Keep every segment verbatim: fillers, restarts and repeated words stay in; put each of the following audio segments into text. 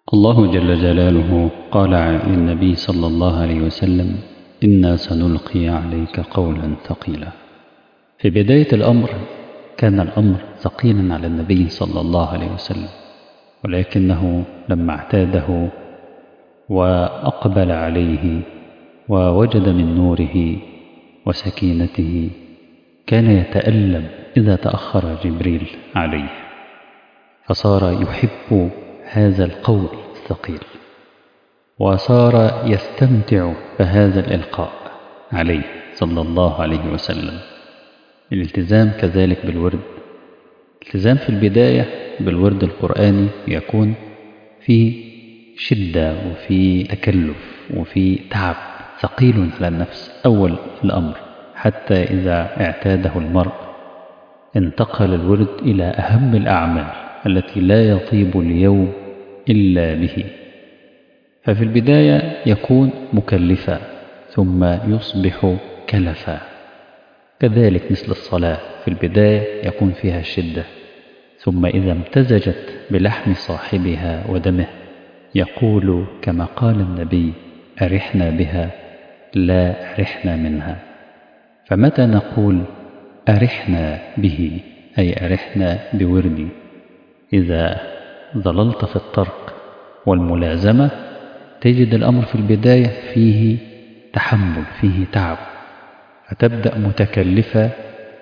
الله جل جلاله قال عن النبي صلى الله عليه وسلم: إنا سنلقي عليك قولا ثقيلا. في بداية الأمر كان الأمر ثقيلا على النبي صلى الله عليه وسلم، ولكنه لما اعتاده وأقبل عليه ووجد من نوره وسكينته كان يتألم إذا تأخر جبريل عليه، فصار يحب هذا القول الثقيل، وصار يستمتع بهذا الإلقاء عليه صلى الله عليه وسلم. الالتزام كذلك بالورد، الالتزام في البداية بالورد القرآني يكون في شدة وفي تكلف وفي تعب ثقيل على النفس أول الأمر، حتى إذا اعتاده المرء انتقل الورد إلى أهم الأعمال التي لا يطيب اليوم إلا به. ففي البداية يكون مكلفا ثم يصبح كلفا، كذلك مثل الصلاة في البداية يكون فيها شدة، ثم إذا امتزجت بلحم صاحبها ودمه يقول كما قال النبي: أرحنا بها لا أرحنا منها. فمتى نقول أرحنا به أي أرحنا بوردي؟ إذا ظللت في الطرق والملازمة تجد الأمر في البداية فيه تحمل، فيه تعب، فتبدأ متكلفة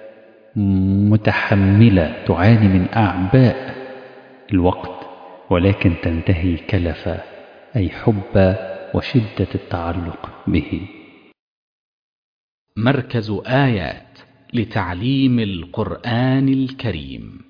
متحملة تعاني من أعباء الوقت، ولكن تنتهي كلفة أي حب وشدة التعلق به. مركز آيات لتعليم القرآن الكريم.